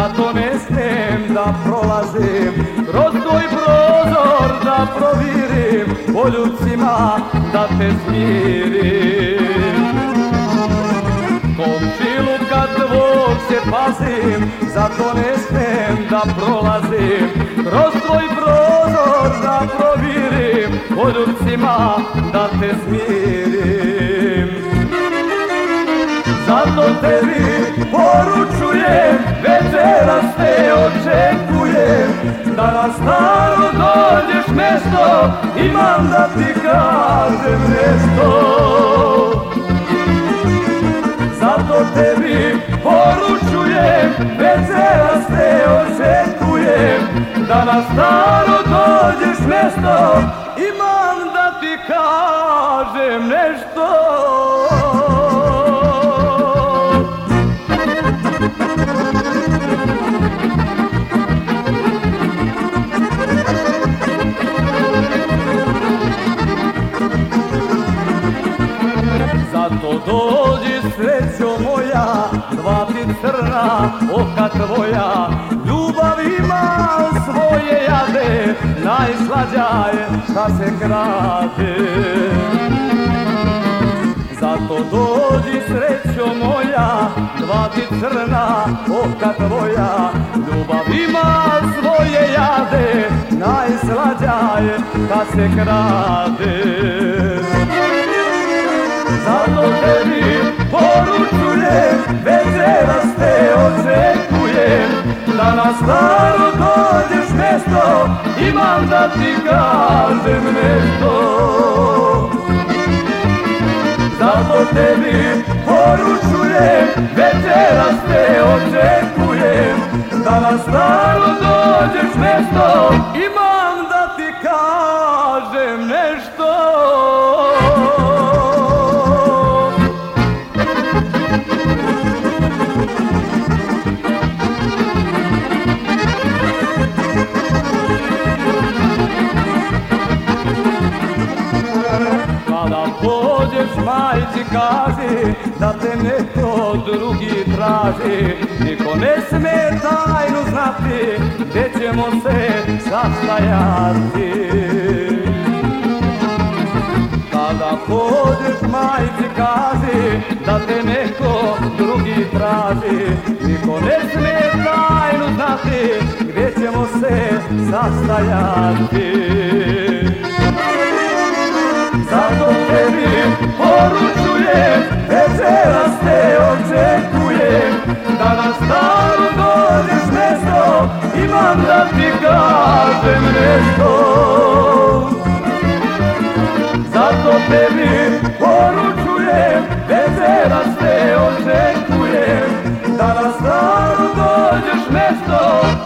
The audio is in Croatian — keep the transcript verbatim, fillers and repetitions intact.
zato ne smijem da prolazim kroz tvoj prozor, da provirim poljubcima, da te smirim. Komšiluka tvog se pazim, zato ne smijem da prolazim kroz tvoj prozor, da provirim poljubcima, da te smirim. Zato tebi poručujem, večeras te očekujem, da na staro dođeš nešto, imam da ti kažem nešto. Zato tebi poručujem, večeras te očekujem, da na staro dođeš nešto, imam da ti kažem nešto. Zato dođi srećo moja, dva ti crna oka tvoja, ljubav ima svoje jade, najslađa je kad se krade. Zato dođi srećo moja, dva ti crna oka tvoja, ljubav ima svoje jade, najslađa je kad se krade. Zato tebi poručujem, večeras te očekujem, da na staro dođeš nešto, imam da ti kažem nešto. Zato tebi poručujem, večeras te očekujem, da na staro dođeš nešto, imam da ti kažem nešto. Kada pođeš majci kaži, da te neko drugi traži, niko ne sme tajnu znati, gde ćemo se sastajati. Kada pođeš majci kaži, da te neko drugi traži, niko ne sme tajnu znati, gde ćemo se sastajati. Zato tebi poručujem, večeras te očekujem, da na staro dođeš nešto, imam da ti kažem nešto. Zato tebi poručujem, večeras te očekujem, da na staro dođeš nešto,